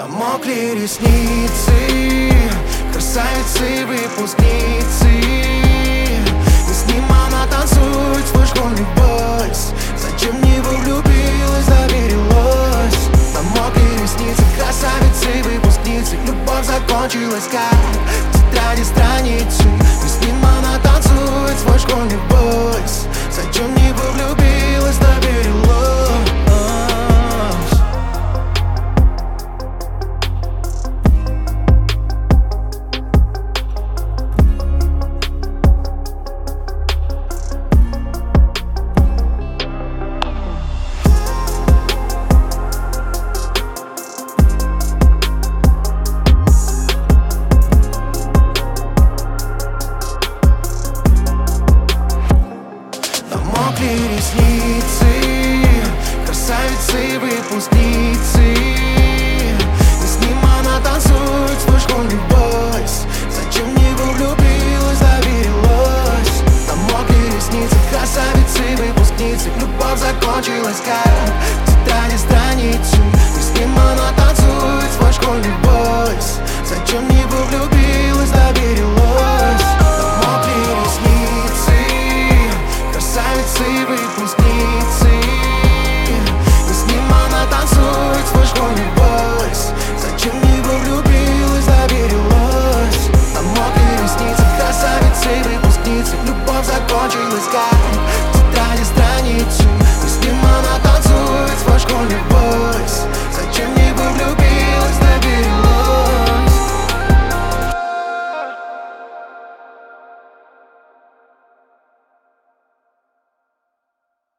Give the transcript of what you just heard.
Намокли ресницы, красавицы, выпускницы. И с ним она танцует свой школьный вальс. Зачем в него влюбилась, доверилась? Намокли ресницы, красавицы, выпускницы. Любовь закончилась как в тетради страницы. И с ним она танцует свой школьный вальс. Зачем в него влюбилась, доверилась? Намокли ресницы, красавицы, выпускницы. И с ним она танцует свой школьный вальс. Зачем в него влюбилась, доверилась? Намокли ресницы, красавицы, выпускницы. Любовь закончилась как